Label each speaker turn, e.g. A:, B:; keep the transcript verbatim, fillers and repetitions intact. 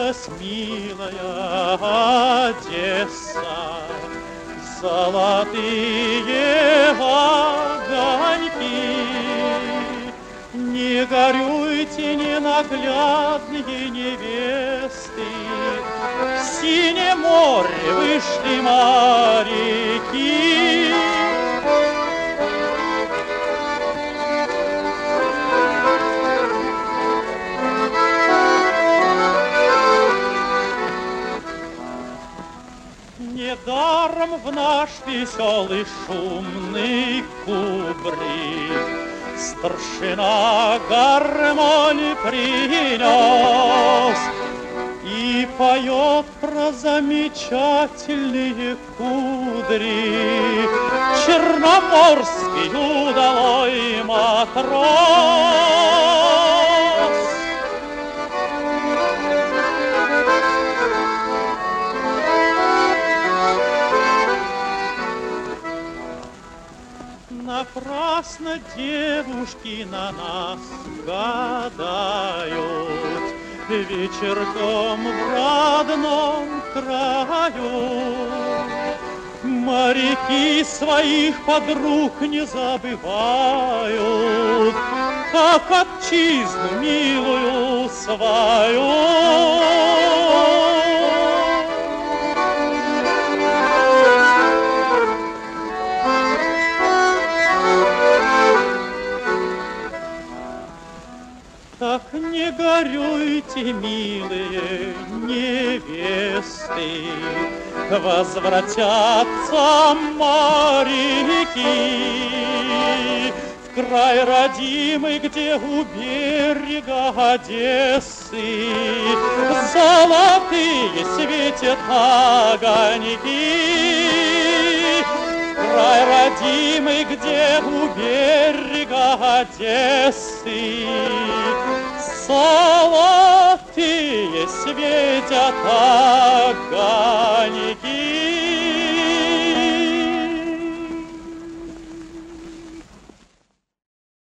A: Вернулась милая Одесса, золотые огоньки. Не горюйте, ненаглядные невесты, в синее море вышли моряки. Недаром в наш веселый шумный кубрик старшина гармонь принес и поет про замечательные кудри черноморский удалой матрос. Напрасно девушки на нас гадают, вечерком в родном краю. Моряки своих подруг не забывают, как отчизну милую свою. Так не горюйте, милые невесты, возвратятся моряки в край родимый, где у берега Одессы золотые светят огоньки. Край родимый, где у берега Одессы золотые светят огоньки.